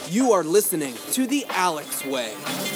You are listening to The Alex Way.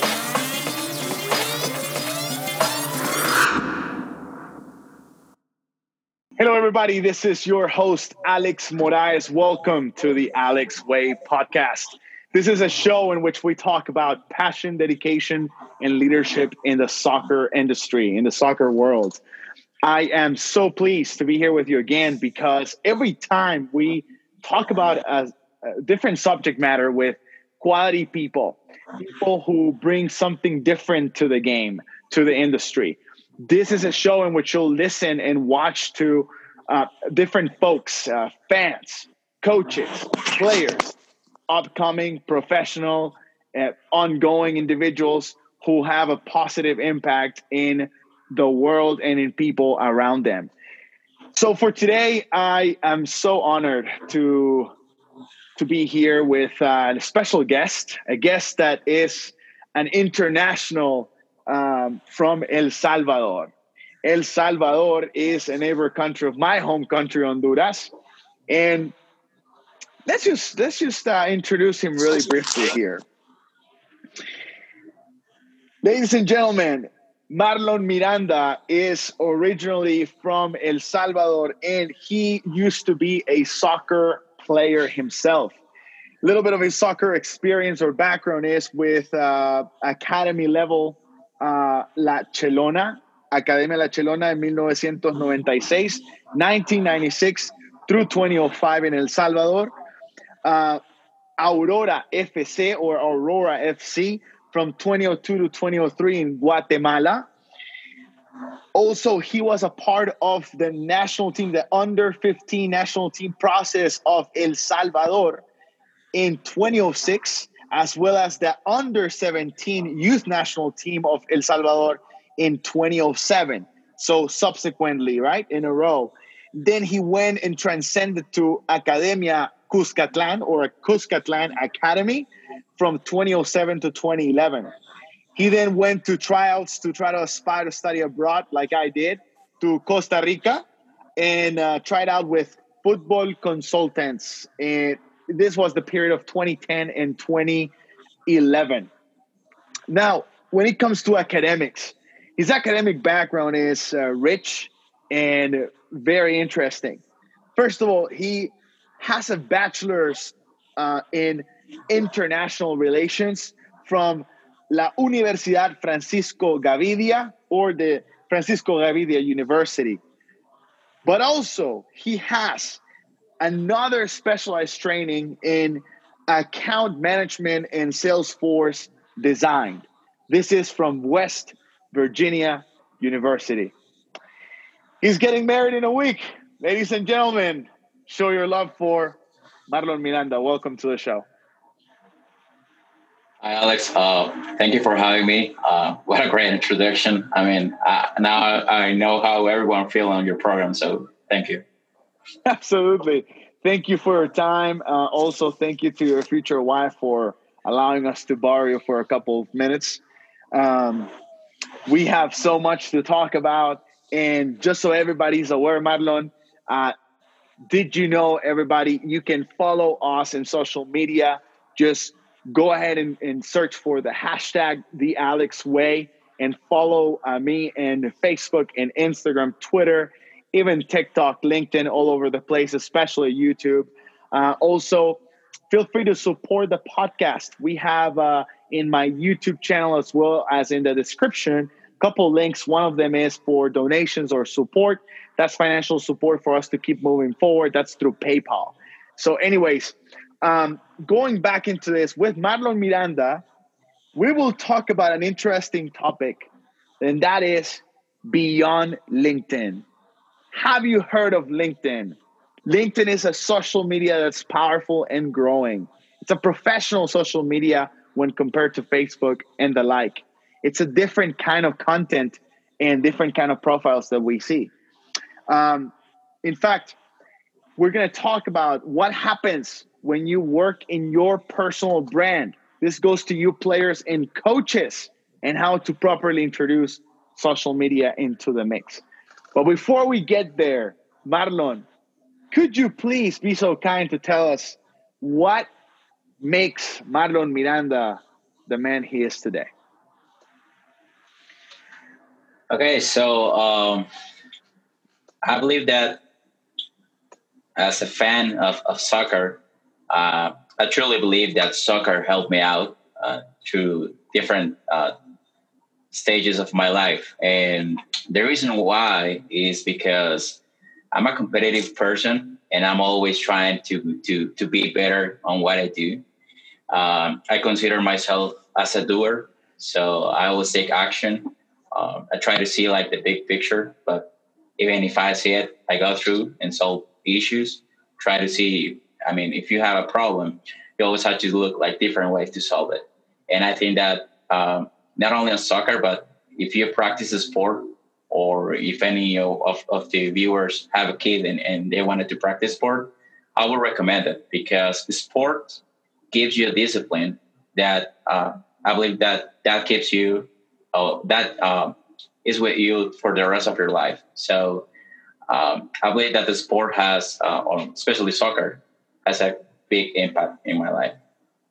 Hello, everybody. This is your host, Alex Moraes. Welcome to the Alex Way podcast. This is a show in which we talk about passion, dedication, and leadership in the soccer industry, in the soccer world. I am so pleased to be here with you again because every time we talk about a different subject matter with quality people who bring something different to the game, to the industry. This is a show in which you'll listen and watch to different folks, fans, coaches, players, upcoming, professional, ongoing individuals who have a positive impact in the world and in people around them. So for today, I am so honored to be here with a special guest, a guest that is an international from El Salvador. El Salvador is a neighbor country of my home country, Honduras. And let's just introduce him really briefly here. Ladies and gentlemen, Marlon Miranda is originally from El Salvador, and he used to be a soccer player himself. A little bit of his soccer experience or background is with academy level La Chelona, Academia La Chelona en 1996, 1996 through 2005 in El Salvador. Aurora FC or Aurora FC from 2002 to 2003 in Guatemala. Also, he was a part of the national team, the under-15 national team process of El Salvador in 2006, as well as the under-17 youth national team of El Salvador in 2007. So subsequently, right, in a row. Then he went and transcended to Academia Cuscatlan or Cuscatlan Academy from 2007 to 2011. He then went to tryouts to try to aspire to study abroad, like I did, to Costa Rica and tried out with Football Consultants. And this was the period of 2010 and 2011. Now, when it comes to academics, his academic background is rich and very interesting. First of all, he has a bachelor's in international relations from La Universidad Francisco Gavidia or the Francisco Gavidia University. But also, he has another specialized training in account management and Salesforce design. This is from West Virginia University. He's getting married in a week. Ladies and gentlemen, show your love for Marlon Miranda. Welcome to the show. Hi, Alex. Thank you for having me. What a great introduction. I mean, now I know how everyone feels on your program, so thank you. Absolutely. Thank you for your time. Also, thank you to your future wife for allowing us to borrow you for a couple of minutes. We have so much to talk about. And just so everybody's aware, Marlon, did you know, everybody, you can follow us in social media. Just go ahead and search for the hashtag The Alex Way and follow me in Facebook and Instagram, Twitter, even TikTok, LinkedIn, all over the place, especially YouTube. Also, feel free to support the podcast. We have in my YouTube channel as well as in the description, a couple links. One of them is for donations or support. That's financial support for us to keep moving forward. That's through PayPal. So anyways, going back into this with Marlon Miranda, we will talk about an interesting topic, and that is beyond LinkedIn. Have you heard of LinkedIn? LinkedIn is a social media that's powerful and growing. It's a professional social media when compared to Facebook and the like. It's a different kind of content and different kind of profiles that we see. In fact, we're going to talk about what happens when you work in your personal brand. This goes to you players and coaches and how to properly introduce social media into the mix. But before we get there, Marlon, could you please be so kind to tell us what makes Marlon Miranda the man he is today? Okay, so I believe that as a fan of soccer, I truly believe that soccer helped me out through different stages of my life. And the reason why is because I'm a competitive person and I'm always trying to be better on what I do. I consider myself as a doer, so I always take action. I try to see like the big picture, but even if I see it, I go through and solve issues. Try to see. I mean, if you have a problem, you always have to look like different ways to solve it. And I think that not only on soccer, but if you practice a sport, or if any of the viewers have a kid and they wanted to practice sport, I would recommend it because sport gives you a discipline that I believe that keeps you that is with you for the rest of your life. So I believe that the sport has, especially soccer, has a big impact in my life.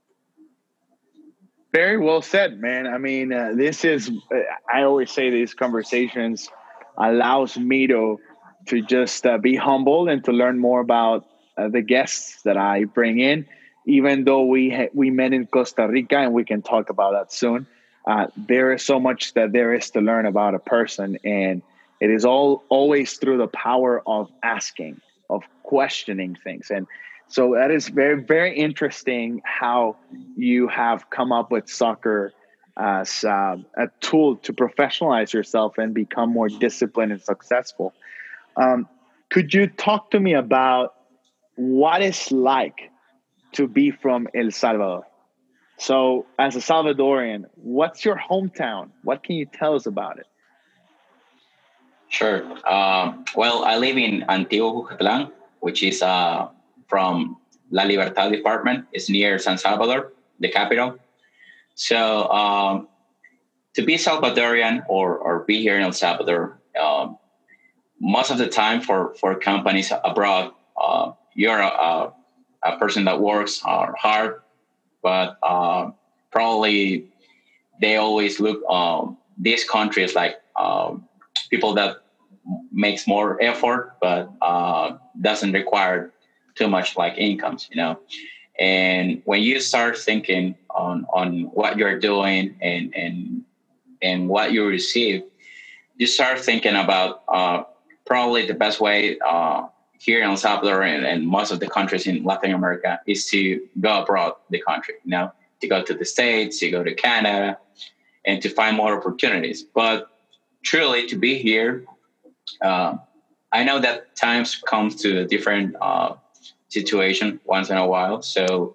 Very well said, man. I mean, this is, I always say these conversations allows me to just be humble and to learn more about the guests that I bring in, even though we met in Costa Rica and we can talk about that soon. There is so much that there is to learn about a person, and it is all always through the power of asking, of questioning things. And so that is very, very interesting how you have come up with soccer as a tool to professionalize yourself and become more disciplined and successful. Um, could you talk to me about what it's like to be from El Salvador? So, as a Salvadorian, what's your hometown? What can you tell us about it? Sure. Well, I live in Antiguo Cucatlán, which is from La Libertad department. It's near San Salvador, the capital. So to be Salvadorian or be here in El Salvador, most of the time for companies abroad, you're a person that works hard, but probably they always look these countries like people that makes more effort, but doesn't require too much like incomes, you know. And when you start thinking on what you're doing and what you receive, you start thinking about probably the best way here in El Salvador and most of the countries in Latin America is to go abroad the country, you know, to go to the States, to go to Canada, and to find more opportunities. But truly, to be here, uh, I know that times comes to a different situation once in a while. So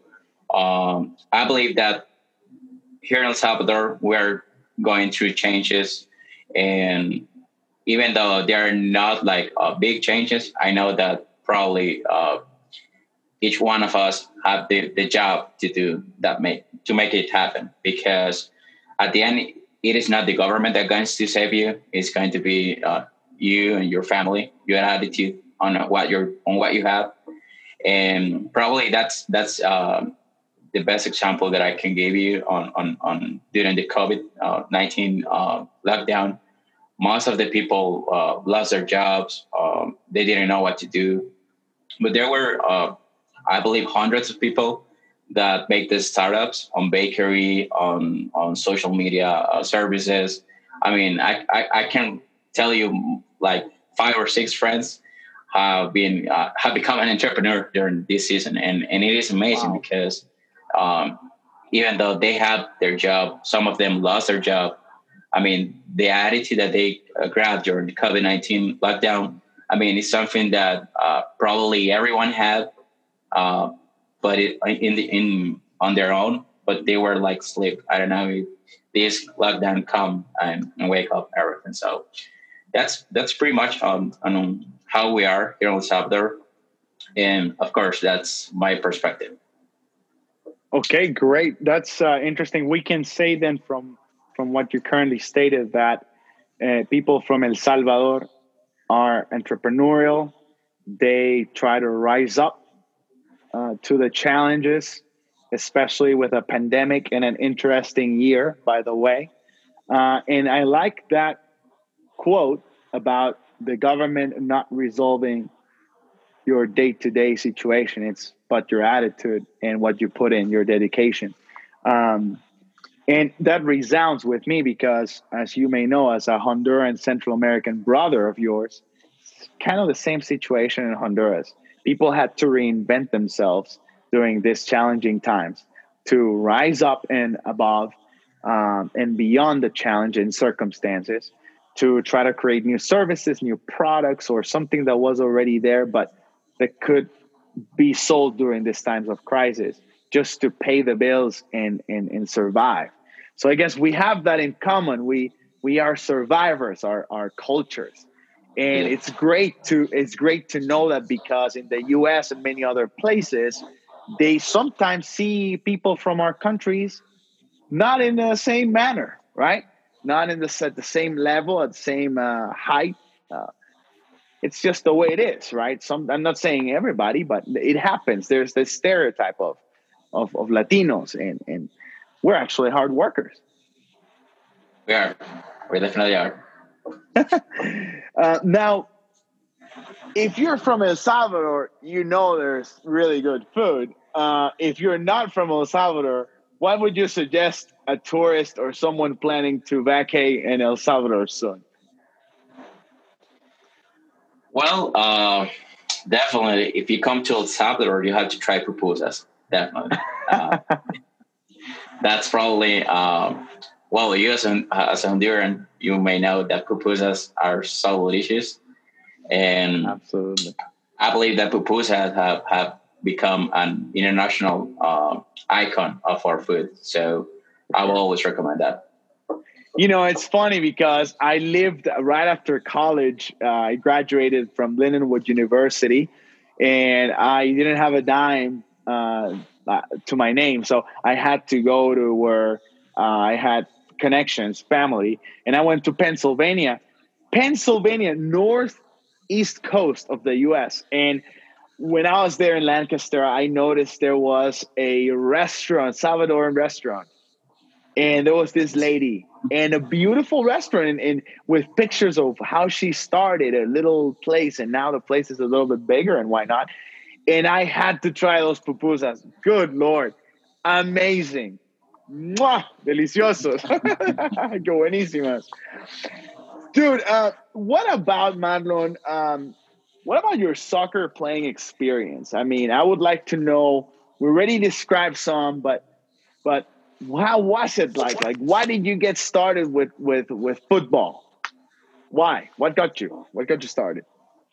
I believe that here in El Salvador, we're going through changes, and even though they're not like big changes, I know that probably each one of us have the job to do that make it happen, because at the end it is not the government that's going to save you. It's going to be you and your family, your attitude on what you have. And probably that's the best example that I can give you on during the COVID-19 lockdown. Most of the people lost their jobs. They didn't know what to do, but there were, I believe, hundreds of people that make these startups on bakery, on social media services. I mean, I can tell you like 5 or 6 friends have become an entrepreneur during this season, and it is amazing. Wow. Because um, even though they have their job, some of them lost their job. I mean, the attitude that they grabbed during the COVID-19 lockdown, I mean, it's something that probably everyone had, uh, but in on their own. But they were like sleep. I don't know if this lockdown come and wake up everything. So that's pretty much on how we are here in El Salvador, and of course that's my perspective. Okay, great. That's interesting. We can say then from what you currently stated that people from El Salvador are entrepreneurial. They try to rise up to the challenges. especially with a pandemic and an interesting year, by the way. And I like that quote about the government not resolving your day-to-day situation. It's but your attitude and what you put in, your dedication. Um, and that resounds with me because, as you may know, as a Honduran Central American brother of yours, it's kind of the same situation in Honduras. People had to reinvent themselves during these challenging times to rise up and above and beyond the challenge and circumstances, to try to create new services, new products, or something that was already there, but that could be sold during these times of crisis just to pay the bills and survive. So I guess we have that in common. We are survivors, our cultures. And Yeah. it's great to know that, because in the US and many other places, they sometimes see people from our countries not in the same manner, right? Not in at the same level, at the same height. Uh, it's just the way it is, right? I'm not saying everybody, but it happens. There's this stereotype of Latinos, and we're actually hard workers. We are. We definitely are. Now, if you're from El Salvador, you know there's really good food. If you're not from El Salvador, what would you suggest a tourist or someone planning to vacate in El Salvador soon? Well, definitely, if you come to El Salvador, you have to try pupusas. Definitely. Uh, that's probably, well, you as a Honduran, you may know that pupusas are so delicious. And Absolutely. I believe that pupusas have become an international icon of our food. So I will always recommend that. You know, it's funny because I lived right after college. I graduated from Lindenwood University, and I didn't have a dime to my name. So I had to go to where I had connections, family, and I went to Pennsylvania. Pennsylvania, northeast coast of the US. And when I was there in Lancaster, I noticed there was a restaurant, Salvadoran restaurant, and there was this lady and a beautiful restaurant, and with pictures of how she started a little place, and now the place is a little bit bigger, and why not? And I had to try those pupusas. Good Lord. Amazing. ¡Mua! Deliciosos. Qué buenísimas. Dude, what about Marlon? What about your soccer playing experience? I mean, I would like to know. We already described some, but how was it like? Like, why did you get started with football? Why? What got you? What got you started?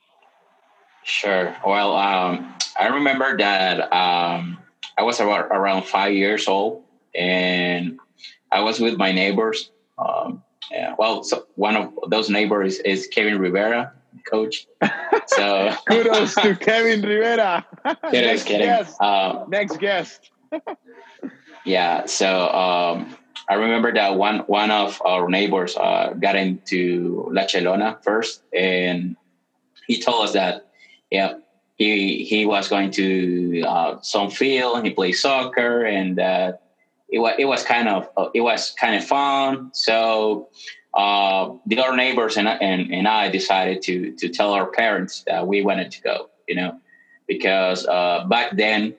Sure. Well, I remember that I was around 5 years old, and I was with my neighbors. Yeah, well, so one of those neighbors is Kevin Rivera, coach. So Kudos to Kevin Rivera. kidding, kidding. Next guest. Yeah. So I remember that one of our neighbors got into La Chelona first, and he told us that yeah he was going to some field and he played soccer, and it was kind of fun. So the other neighbors and I decided to tell our parents that we wanted to go, because back then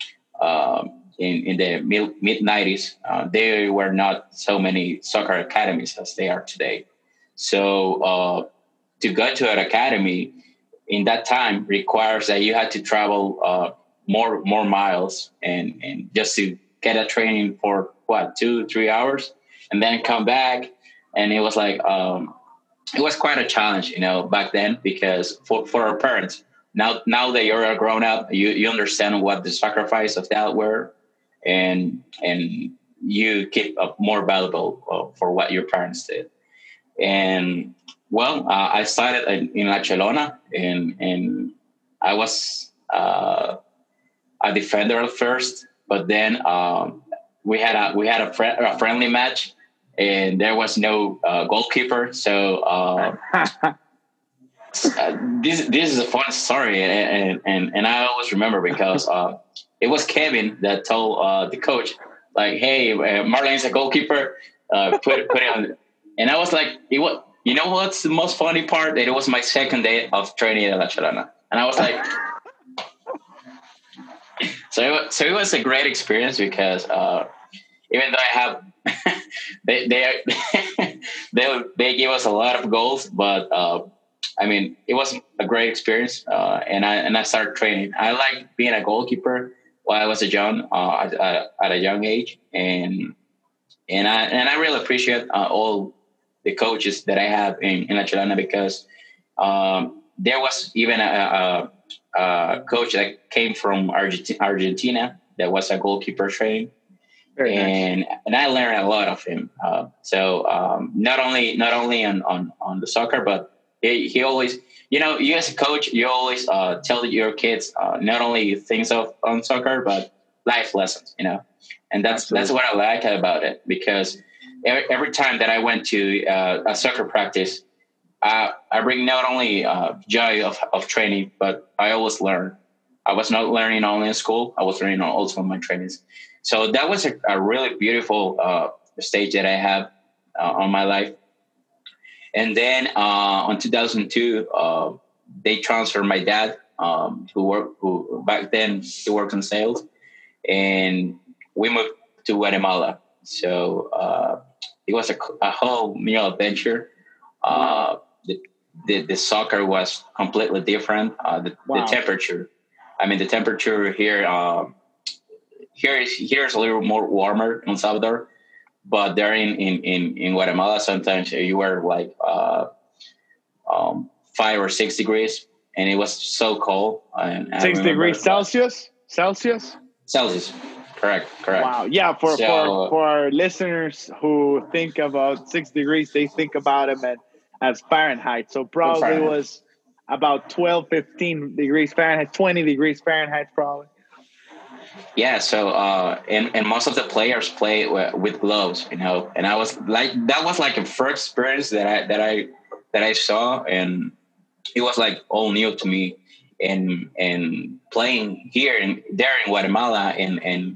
in the mid 90s there were not so many soccer academies as they are today. So to go to an academy in that time requires that you had to travel more miles and just to get a training for 2-3 hours and then come back. And it was like it was quite a challenge, back then, because for our parents, now that you're a grown up, you understand what the sacrifice of that were, and you keep more valuable for what your parents did. And well, I started in Barcelona, and I was a defender at first, but then we had a friendly match, and there was no goalkeeper. So this is a fun story, and I always remember because it was Kevin that told the coach, like, "Hey, Marlene's a goalkeeper. Put it on." And I was like, "It was." You know what's the most funny part? That it was my second day of training at La Chalana, and I was like, so it was a great experience because even though I have they they gave us a lot of goals, but I mean it was a great experience, and I started training. I like being a goalkeeper while I was at a young age, and I really appreciate all the coaches that I have in La Chelana because there was even a coach that came from Argentina that was a goalkeeper training. Very nice. And I learned a lot of him. So not only on the soccer, but he always, you as a coach, you always tell your kids not only things on soccer, but life lessons, and that's what I like about it because every time that I went to a soccer practice, I bring not only joy of training, but I always learn. I was not learning only in school; I was learning also in my trainings. So that was a really beautiful stage that I have on my life. And then on 2002, they transferred my dad, who back then he worked in sales, and we moved to Guatemala. So it was a whole new adventure. The soccer was completely different. The temperature. I mean, the temperature here here's a little more warmer in Salvador, but there in Guatemala sometimes you were like 5 or 6 degrees, and it was so cold. And 6 degrees Celsius. Celsius. Correct. Wow. Yeah. For our listeners who think about 6 degrees, they think about them as Fahrenheit. So probably it was about 12, 15 degrees Fahrenheit, 20 degrees Fahrenheit probably. Yeah, so and most of the players play with gloves, and I was like, that was like a first experience that I saw, and it was like all new to me, and playing there in Guatemala, and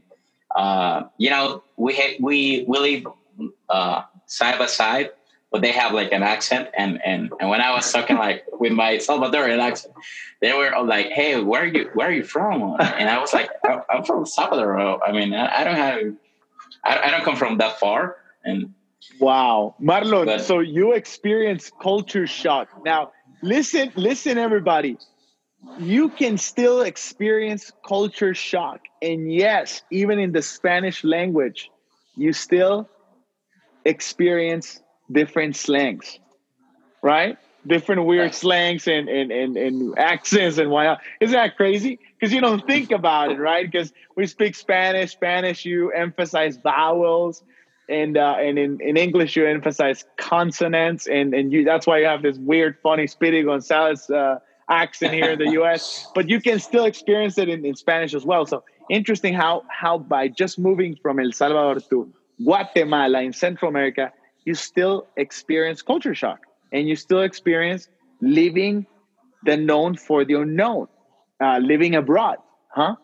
we live side by side, but they have like an accent, and when I was talking like with my Salvadorian accent, they were all like, "Hey, where are you from?" And I was like, "I'm from Salvador. I mean, I don't come from that far." And wow, Marlon, so you experienced culture shock. Now, listen, everybody. You can still experience culture shock, and yes, even in the Spanish language, you still experience different slangs, right? Different weird slangs and accents and whatnot. Isn't that crazy? Because you don't think about it, right? Because we speak Spanish. You emphasize vowels, and in English you emphasize consonants, and that's why you have this weird, funny Speedy Gonzalez accent here in the U.S. But you can still experience it in Spanish as well. So interesting how by just moving from El Salvador to Guatemala in Central America, you still experience culture shock. And you still experience living the known for the unknown, living abroad, huh?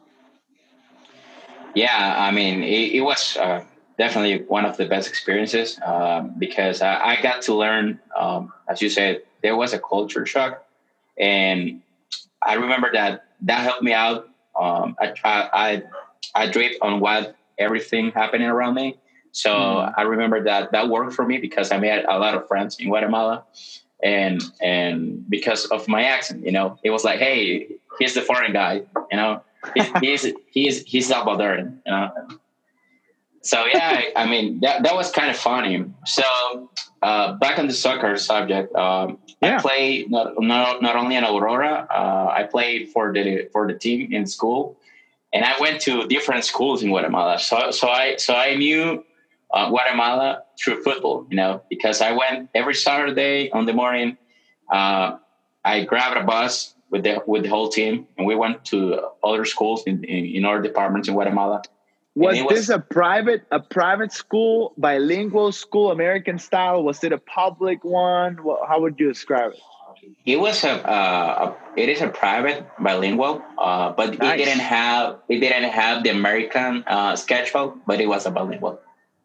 Yeah, I mean, it was definitely one of the best experiences because I got to learn, as you said, there was a culture shock, and I remember that helped me out. I dreamed on what everything happening around me. So I remember that worked for me because I made a lot of friends in Guatemala, and because of my accent, it was like, hey, he's the foreign guy, he's Salvadoran, So yeah, I mean that was kind of funny. So back on the soccer subject, I play not only in Aurora, I played for the team in school, and I went to different schools in Guatemala. So I knew Guatemala through football, because I went every Saturday on the morning. I grabbed a bus with the whole team, and we went to other schools in our departments in Guatemala. Was this a private school, bilingual school, American style? Was it a public one? How would you describe it? It is a private bilingual, but Nice. it didn't have the American schedule, but it was a bilingual.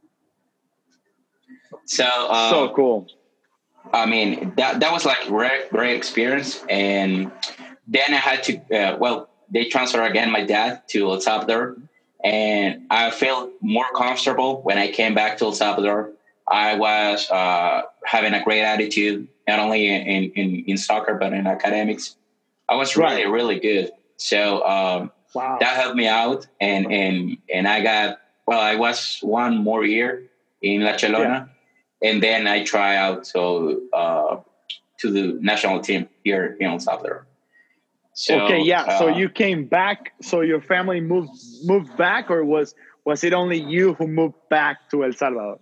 So So cool. I mean that was like great experience, and then I had to they transferred again my dad to El Salvador, and I felt more comfortable when I came back to El Salvador. I was having a great attitude, not only in soccer but in academics. I was Right. really good. So Wow. that helped me out, and I got I was one more year in La Yeah. Chelona, and then I try out to the national team here in El Salvador. Okay, So yeah. So you came back. So your family moved back, or was it only you who moved back to El Salvador?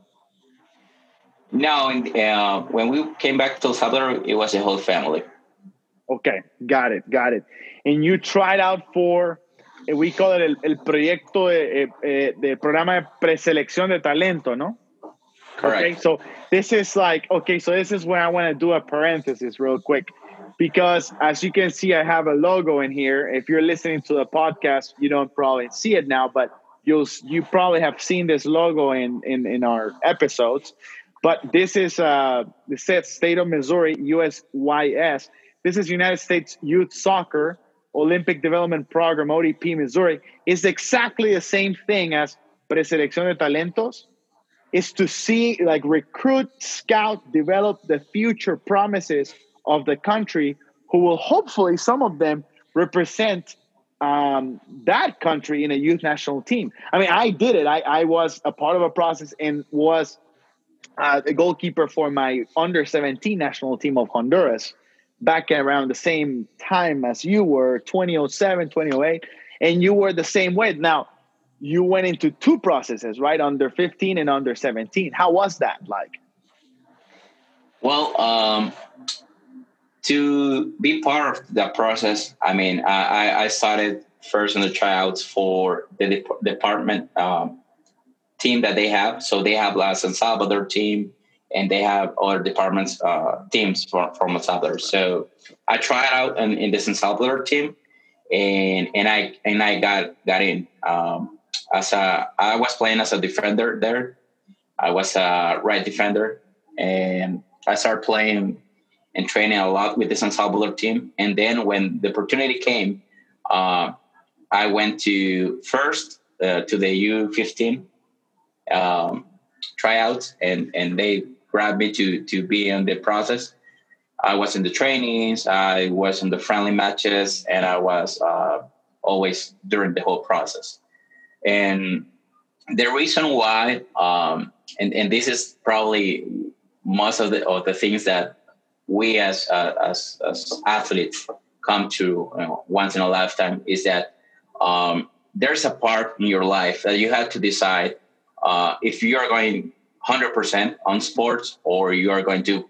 now, when we came back to El Salvador, it was a whole family. Okay, got it. And you tried out for, we call it el proyecto de programa de preselección de talento, ¿no? Okay, Correct. so this is like, okay, so this is where I want to do a parenthesis real quick, because as you can see, I have a logo in here. If you're listening to the podcast, you don't probably see it now, but you probably have seen this logo in our episodes. But this is the state of Missouri, USYS. This is United States Youth Soccer Olympic Development Program, ODP Missouri. It's exactly the same thing as Preselección de Talentos, is to see, like, recruit, scout, develop the future promises of the country, who will hopefully, some of them, represent that country in a youth national team. I mean, I did it. I was a part of a process and was the goalkeeper for my under 17 national team of Honduras back around the same time as you were, 2007, 2008. And you were the same way. Now, you went into two processes, right? Under 15 and under 17. How was that like? Well, to be part of that process, I mean, I started first in the tryouts for the department team that they have. So they have La San Salvador team, and they have other departments teams from El Salvador. So I tried out in the San Salvador team, and I got in. I was playing as a defender there. I was a right defender, and I started playing and training a lot with the San Salvador team. And then when the opportunity came, uh, I went to first to the U15 um, tryouts, and they grabbed me to be in the process. I was in the trainings, I was in the friendly matches, and I was always during the whole process. And the reason why, and this is probably most of the things that we as athletes come to, once in a lifetime, is that there's a part in your life that you have to decide if you are going 100% on sports, or you are going to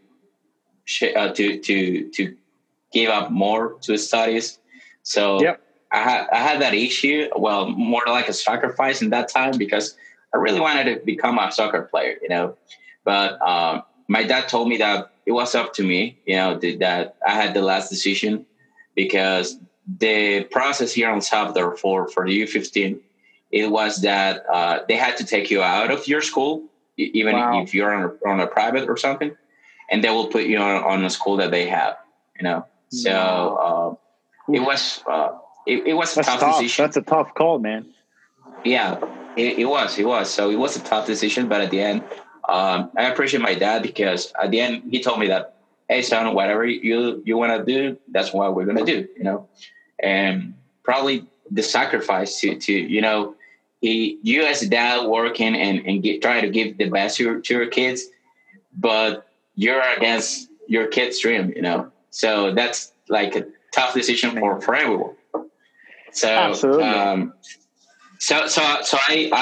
to give up more to studies. So Yep. I had that issue. Well, more like a sacrifice in that time, because I really wanted to become a soccer player, But my dad told me that it was up to me, that I had the last decision, because the process here on Salvador for the U15, it was that they had to take you out of your school, even Wow. if you're on a private or something, and they will put you on a school that they have. So it was it was a That's tough tough. decision. That's a tough call, man. Yeah, it was. It was. So it was a tough decision, but at the end, I appreciate my dad, because at the end he told me that, hey son, whatever you want to do, that's what we're gonna do. And probably the sacrifice to you as a dad working and trying to give the best to your kids, but you're against your kid's dream. So that's like a tough decision for everyone. So Absolutely. so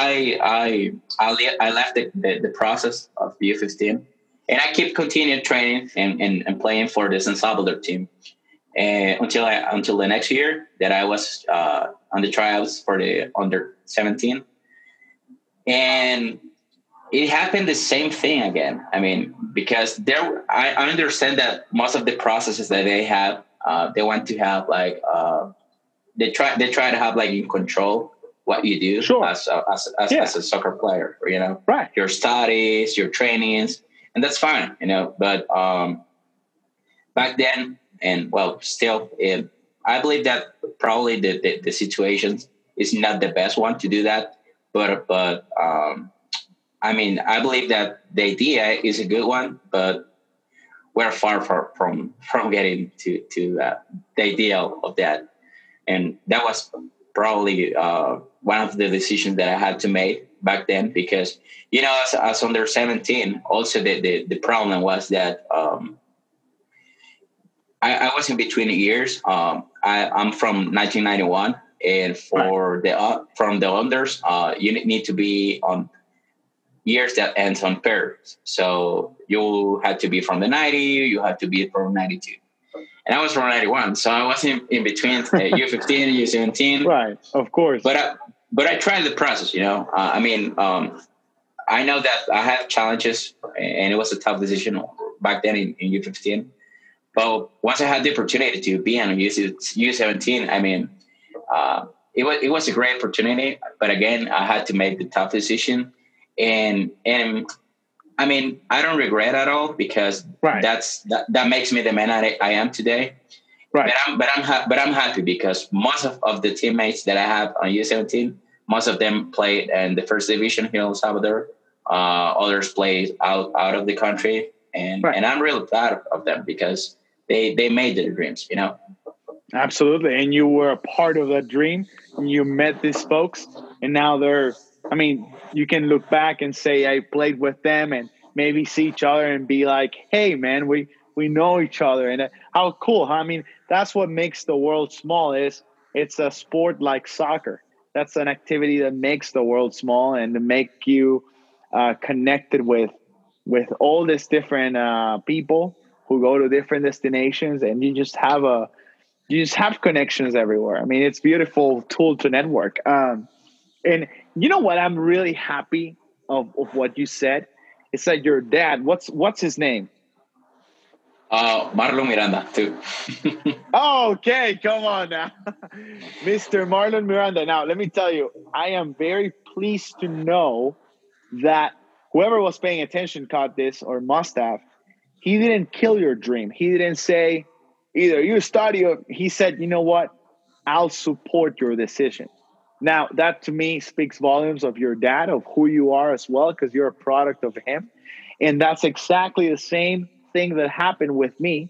I left the process of the U15, and I keep continuing training and playing for the San Salvador team, and until the next year that I was on the tryouts for the under 17. And it happened the same thing again. I mean, because I understand that most of the processes that they have, they want to have like they try to have like in control what you do Sure. as a soccer player. You know, Right. your studies, your trainings, and that's fine. You know, but back then, and well, still, I believe that probably the situation is not the best one to do that. But I mean, I believe that the idea is a good one, but we're far from getting to the ideal of that. And that was probably one of the decisions that I had to make back then, because you know, as under 17, also the problem was that I was in between years. I'm from 1991, and for the from the unders, you need to be on years that ends on pairs. So you had to be from the 90, you had to be from 92. And I was from 91, so I was in between U15 and U17. Right, of course. But I tried the process, you know. I mean, I know that I had challenges, and it was a tough decision back then in U15. But once I had the opportunity to be on U17, I mean, it was a great opportunity. But again, I had to make the tough decision, and I mean, I don't regret at all, because that makes me the man I am today. Right. But I'm happy because most of the teammates that I have on U17, most of them played in the first division here in El Salvador. Others played out of the country, and I'm really proud of them, because they made their dreams, you know. Absolutely. And you were a part of that dream, and you met these folks, and now I mean, you can look back and say, I played with them, and maybe see each other and be like, hey man, we know each other. And how cool, huh? I mean, that's what makes the world small. Is it's a sport like soccer. That's an activity that makes the world small, and to make you connected with all these different people who go to different destinations, and you just have connections everywhere. I mean, it's a beautiful tool to network. And you know what? I'm really happy of what you said. It's that your dad, what's his name? Marlon Miranda too. Oh, okay, come on now. Mr. Marlon Miranda. Now, let me tell you, I am very pleased to know that whoever was paying attention caught this, or must have. He didn't kill your dream. He didn't say either you study or he said, you know what? I'll support your decision. Now, that to me speaks volumes of your dad, of who you are as well, because you're a product of him. And that's exactly the same thing that happened with me.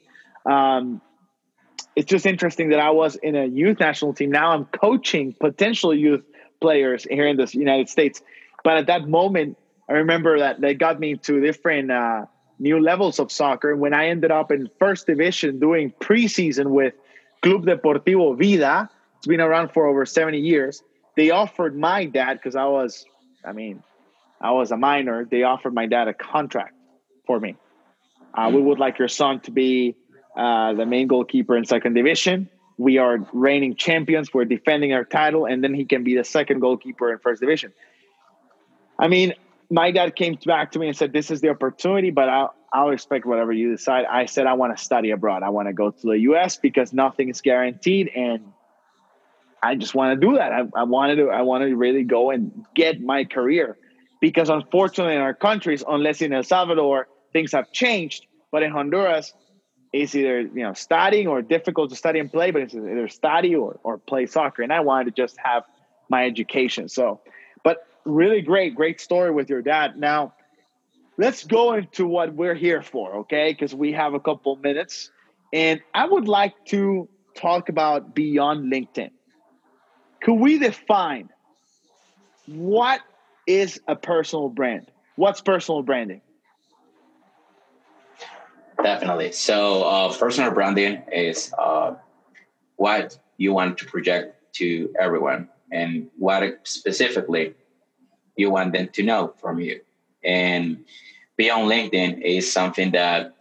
It's just interesting that I was in a youth national team. Now I'm coaching potential youth players here in the United States. But at that moment, I remember that they got me to different new levels of soccer. When I ended up in first division doing preseason with Club Deportivo Vida, it's been around for over 70 years. They offered my dad, because I was a minor. They offered my dad a contract for me. We would like your son to be the main goalkeeper in second division. We are reigning champions. We're defending our title, and then he can be the second goalkeeper in first division. I mean, my dad came back to me and said, this is the opportunity, but I'll respect whatever you decide. I said, I want to study abroad. I want to go to the U.S. because nothing is guaranteed, and I just want to do that. I wanted to really go and get my career, because unfortunately in our countries, unless in El Salvador, things have changed. But in Honduras, it's either studying or difficult to study and play, but it's either study or play soccer. And I wanted to just have my education. So, but really great story with your dad. Now, let's go into what we're here for, okay? Because we have a couple minutes. And I would like to talk about beyond LinkedIn. Could we define what is a personal brand? What's personal branding? Definitely. So personal branding is what you want to project to everyone, and what specifically you want them to know from you. And beyond LinkedIn is something that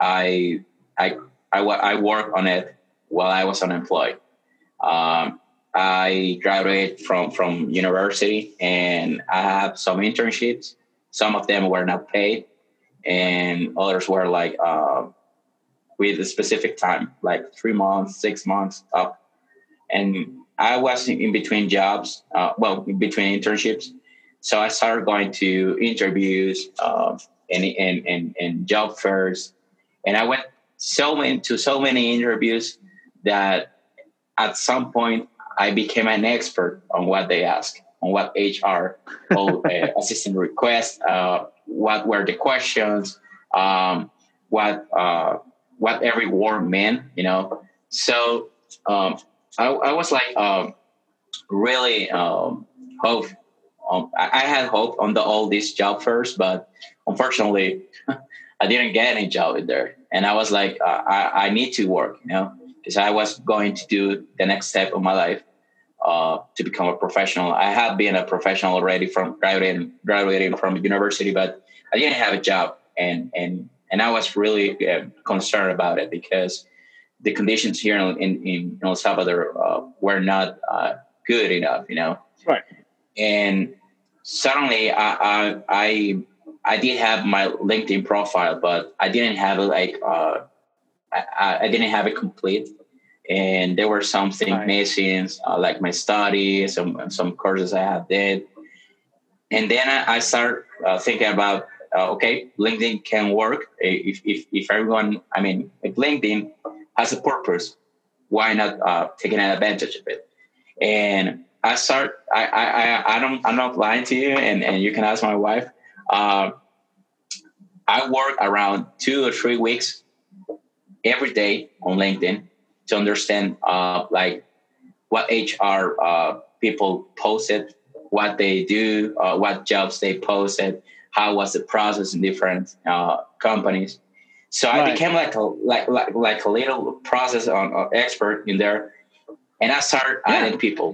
I work on it while I was unemployed. I graduated from university, and I have some internships. Some of them were not paid, and others were like with a specific time, like 3 months, 6 months up. And I was in between jobs, in between internships. So I started going to interviews and job fairs, and I went so many interviews that at some point I became an expert on what they ask, on what HR or assistant requests, what were the questions, what every word meant, So I was like really hope. I had hope on all these job fairs, but unfortunately, I didn't get any job in there. And I was like, I need to work, because I was going to do the next step of my life to become a professional. I had been a professional already from graduating from university, but I didn't have a job, and I was really concerned about it because the conditions here in El Salvador were not good enough, Right. And suddenly I did have my LinkedIn profile, but I didn't have it I didn't have it complete, and there were some things missing, like my studies, some courses I have did, and then I started thinking about okay, LinkedIn can work if everyone. I mean, if LinkedIn has a purpose, why not taking advantage of it? And I'm not lying to you, and you can ask my wife. I work around 2 or 3 weeks every day on LinkedIn to understand like what HR people posted, what they do, what jobs they posted, how was the process in different companies. So I became like a little process on expert in there, and I started adding people,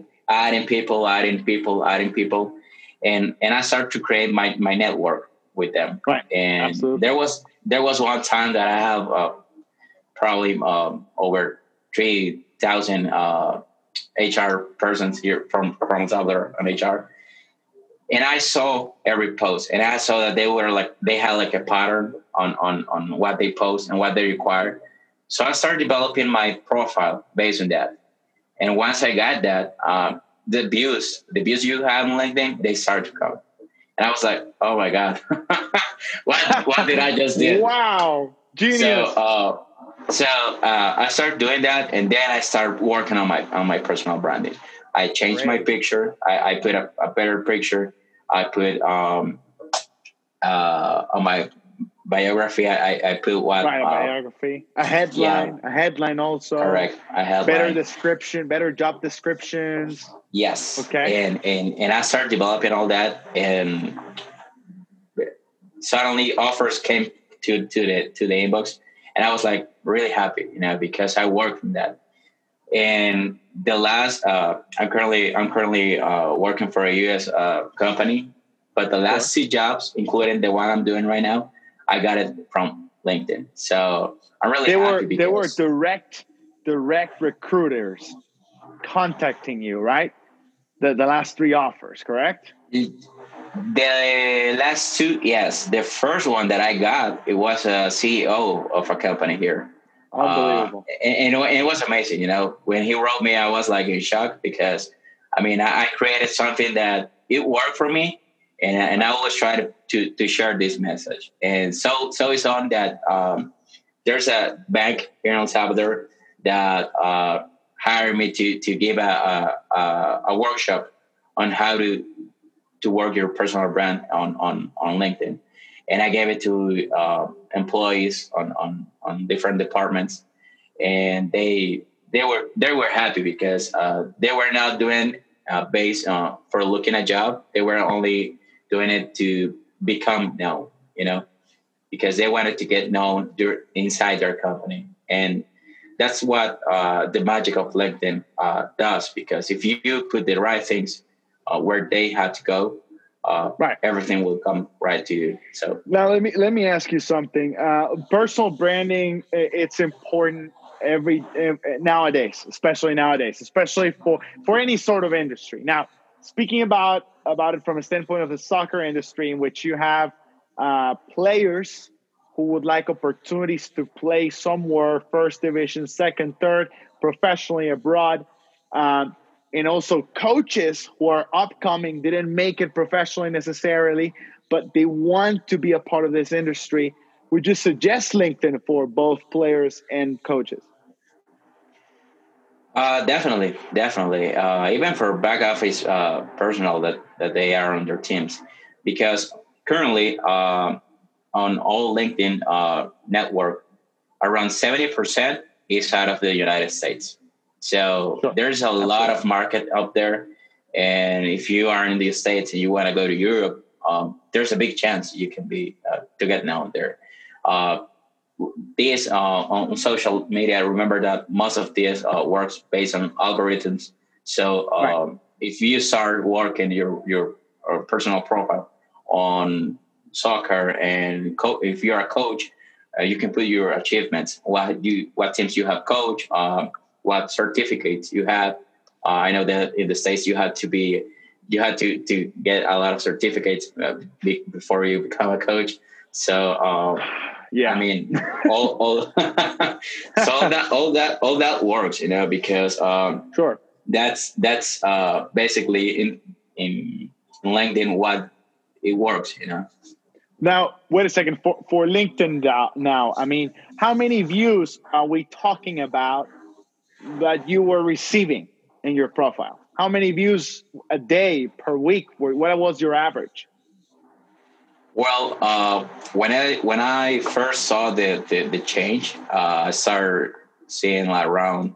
and I started to create my network with them. Right. And Absolutely. there was one time that I have probably over 3,000 HR persons here from El Salvador on HR. And I saw every post, and I saw that they had like a pattern on what they post and what they require. So I started developing my profile based on that. And once I got that, the views you have on LinkedIn, they started to come. And I was like, oh my God, what did I just do? Wow. Genius. So I started doing that, and then I started working on my personal branding. I changed my picture. I put a better picture. I put on my biography. I put what biography, a headline also. Correct. A headline. Better description, better job descriptions. Yes. Okay. And I started developing all that, and suddenly offers came to the inbox, and I was like really happy, because I worked from that. And the last, I'm currently working for a U.S. Company, but the last 2 jobs, including the one I'm doing right now, I got it from LinkedIn. So I'm really happy because they were direct recruiters contacting you, right? The last 3 offers, correct? The last 2, yes. The first one that I got, it was a CEO of a company here. Unbelievable. And it was amazing, When he wrote me, I was like in shock because, I created something that it worked for me, and I always try to share this message. And so it's on that there's a bank here in El Salvador that hired me to give a workshop on how to work your personal brand on LinkedIn. And I gave it to employees on different departments, and they were happy because they were not doing based for looking a job. They were only doing it to become known, because they wanted to get known inside their company. And that's what the magic of LinkedIn does, because if you put the right things where they have to go, everything will come right to you. So now let me ask you something. Personal branding, it's important nowadays, especially for any sort of industry. Now, speaking about it from a standpoint of the soccer industry, in which you have players who would like opportunities to play somewhere, first division, second, third, professionally abroad. And also coaches who are upcoming, didn't make it professionally necessarily, but they want to be a part of this industry. Would you suggest LinkedIn for both players and coaches? Definitely. Even for back office personnel that they are on their teams, because currently on all LinkedIn network, around 70% is out of the United States. So Sure. there's a lot of market out there. And if you are in the States and you want to go to Europe, there's a big chance you can be to get known there. This on social media, remember that most of this works based on algorithms. So Right. if you start working your personal profile on soccer and if you're a coach, you can put your achievements, what teams you have coached, what certificates you have. I know that in the States you had to get a lot of certificates before you become a coach. So Yeah. I mean, all so all that works, because Sure. that's basically in LinkedIn what it works. Now, wait a second. For LinkedIn now, I mean, how many views are we talking about that you were receiving in your profile? How many views a day, per week? What was your average? Well, when I first saw the change, I started seeing like around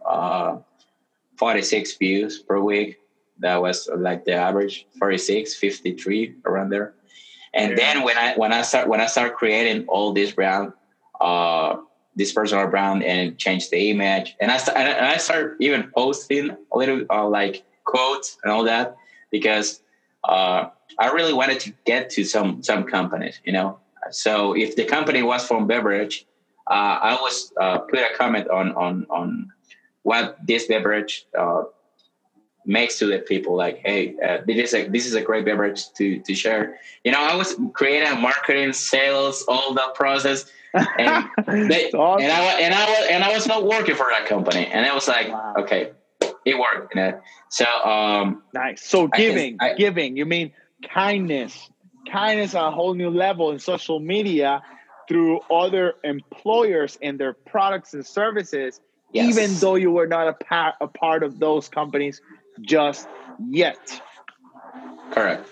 46 views per week. That was like the average, 46, 53 around there. And then when I start creating all this brand, this personal brand, and change the image, and I start even posting a little like quotes and all that, because I really wanted to get to some companies. So if the company was from beverage, I was put a comment on what this beverage makes to the people, like, hey, this is a great beverage to share. I was creating marketing, sales, all that process, and Awesome. and I was not working for that company, and it was like, Wow. Okay, it worked. So Nice. So giving, I- you mean kindness at a whole new level in social media through other employers and their products and services, Yes. even though you were not a part of those companies just yet. Correct.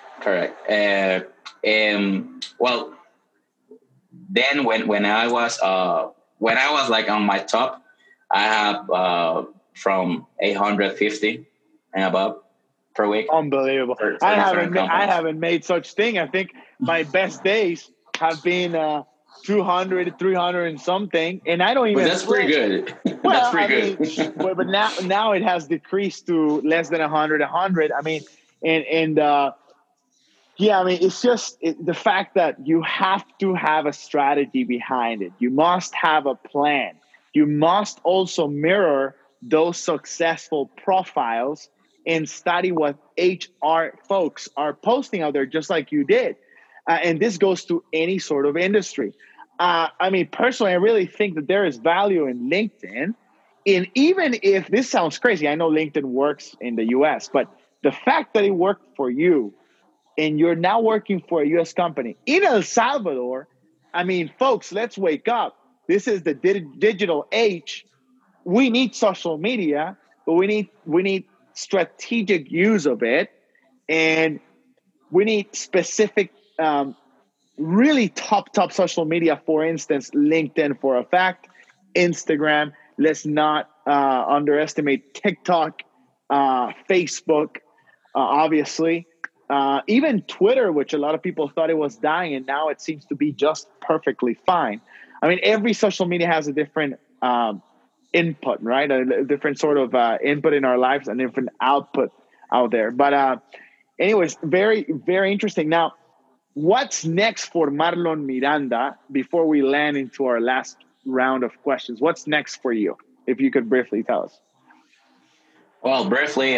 Well, then when I was like on my top, I have from 850 and above per week. Unbelievable. For I different companies. haven't made such thing. I think my best days have been 200, 300 and something, and I don't even. But that's pretty good. Well, That's pretty good. but now it has decreased to less than 100. I mean, and yeah, I mean, it's just the fact that you have to have a strategy behind it. You must have a plan. You must also mirror those successful profiles and study what HR folks are posting out there, just like you did. And this goes to any sort of industry. I mean, personally, I really think that there is value in LinkedIn. And even if this sounds crazy, I know LinkedIn works in the US, but the fact that it worked for you and you're now working for a US company in El Salvador, I mean, folks, let's wake up. This is the digital age. We need social media, but we need strategic use of it, and we need specific, really top social media. For instance, LinkedIn for a fact, Instagram. Let's not underestimate TikTok, Facebook, obviously. Even Twitter, which a lot of people thought it was dying, and now it seems to be just perfectly fine. I mean, every social media has a different input, right? A different sort of input in our lives and different output out there. But anyways, very, very interesting. Now, what's next for Marlon Miranda before we land into our last round of questions. What's next for you? If you could briefly tell us. Well, briefly,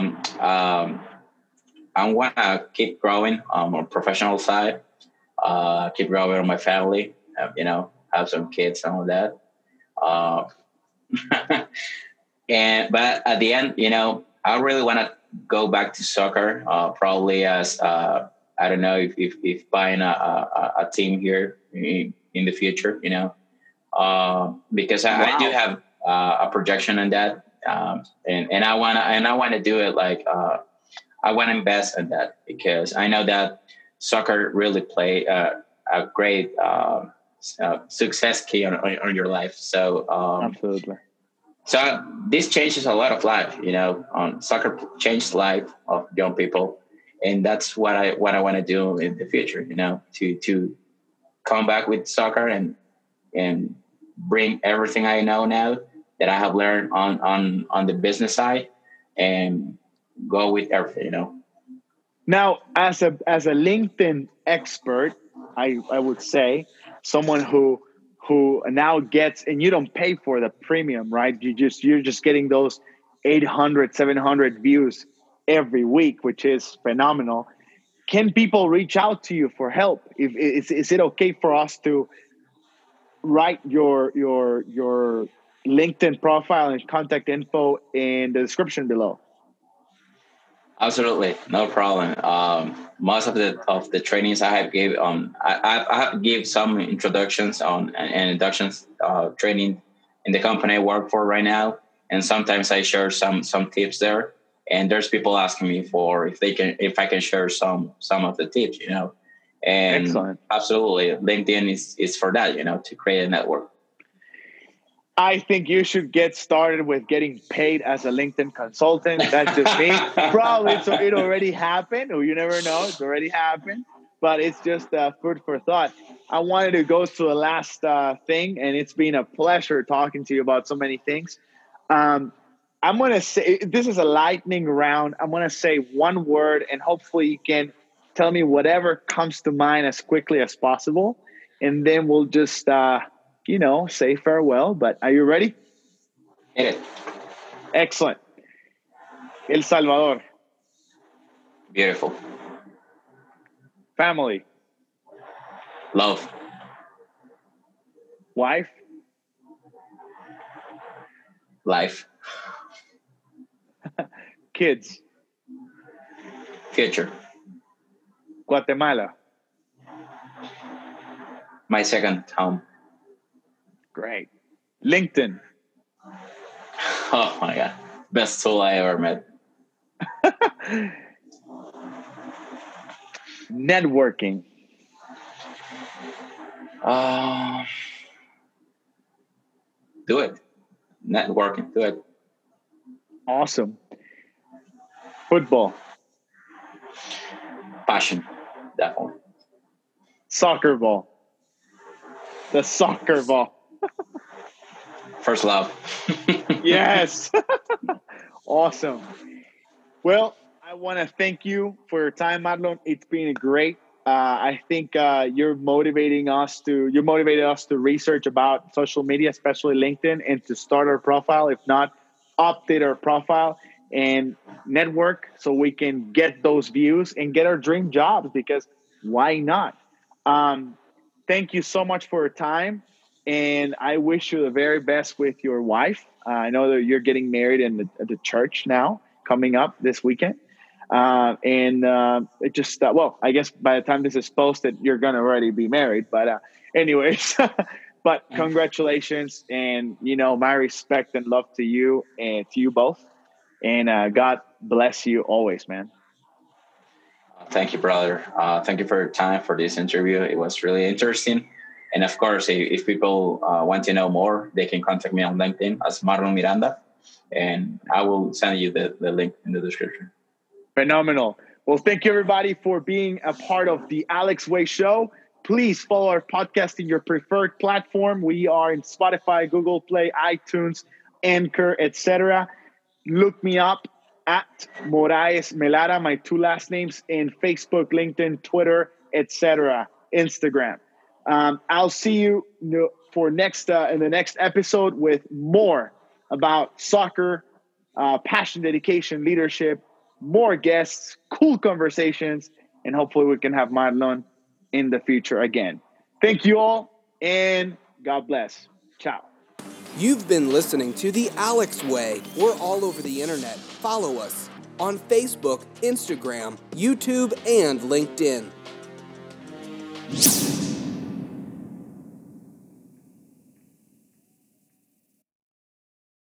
I want to keep growing on a professional side, keep growing on my family, have some kids, some of that. Uh, but at the end, I really want to go back to soccer, probably as I don't know if buying a team here in the future, because I do have a projection on that, and I wanna do it like I want to invest in that because I know that soccer really play a great success key on your life. So Absolutely. so this changes a lot of life, soccer changed life of young people. And that's what I want to do in the future, to come back with soccer and bring everything I know now that I have learned on the business side and go with everything. Now, as a LinkedIn expert, I would say someone who now gets, and you don't pay for the premium, right? You're just getting those 800, 700 views every week, which is phenomenal. Can people reach out to you for help? Is it okay for us to write your LinkedIn profile and contact info in the description below? Absolutely, no problem. Most of the trainings I have gave I have give some introductions on and inductions training in the company I work for right now, and sometimes I share some tips there. And there's people asking me for if I can share some of the tips. And Excellent. absolutely, LinkedIn is for that, to create a network. I think you should get started with getting paid as a LinkedIn consultant. That's just me. Probably it already happened, or you never know. It's already happened, but it's just food for thought. I wanted to go to the last thing, and it's been a pleasure talking to you about so many things. I'm going to say this is a lightning round. I'm going to say one word, and hopefully you can tell me whatever comes to mind as quickly as possible, and then we'll just say farewell. But are you ready? Hit it. Excellent. El Salvador. Beautiful. Family. Love. Wife. Life. Kids. Future. Guatemala. My second home. Great. LinkedIn. Oh my God. Best tool I ever met. Networking. Do it. Networking. Do it. Awesome. Football. Passion. Definitely. Soccer ball. The soccer ball. First love. Yes. Awesome. Well, I want to thank you for your time, Marlon. It's been great. I think you're motivated us to research about social media, especially LinkedIn, and to start our profile, if not update our profile and network so we can get those views and get our dream jobs, because why not? Thank you so much for your time. And I wish you the very best with your wife. I know that you're getting married in the church now, coming up this weekend. It just, I guess by the time this is posted, you're going to already be married. But anyways, but congratulations. And, my respect and love to you and to you both. And God bless you always, man. Thank you, brother. Thank you for your time for this interview. It was really interesting. And of course, if people want to know more, they can contact me on LinkedIn as Marlon Miranda. And I will send you the link in the description. Phenomenal. Well, thank you, everybody, for being a part of the Alex Way Show. Please follow our podcast in your preferred platform. We are in Spotify, Google Play, iTunes, Anchor, etc. Look me up at Moraes Melara, my two last names, in Facebook, LinkedIn, Twitter, etc., Instagram. I'll see you for next in the next episode with more about soccer, passion, dedication, leadership, more guests, cool conversations, and hopefully we can have Marlon in the future again. Thank you all, and God bless. Ciao. You've been listening to The Alex Way. We're all over the internet. Follow us on Facebook, Instagram, YouTube, and LinkedIn.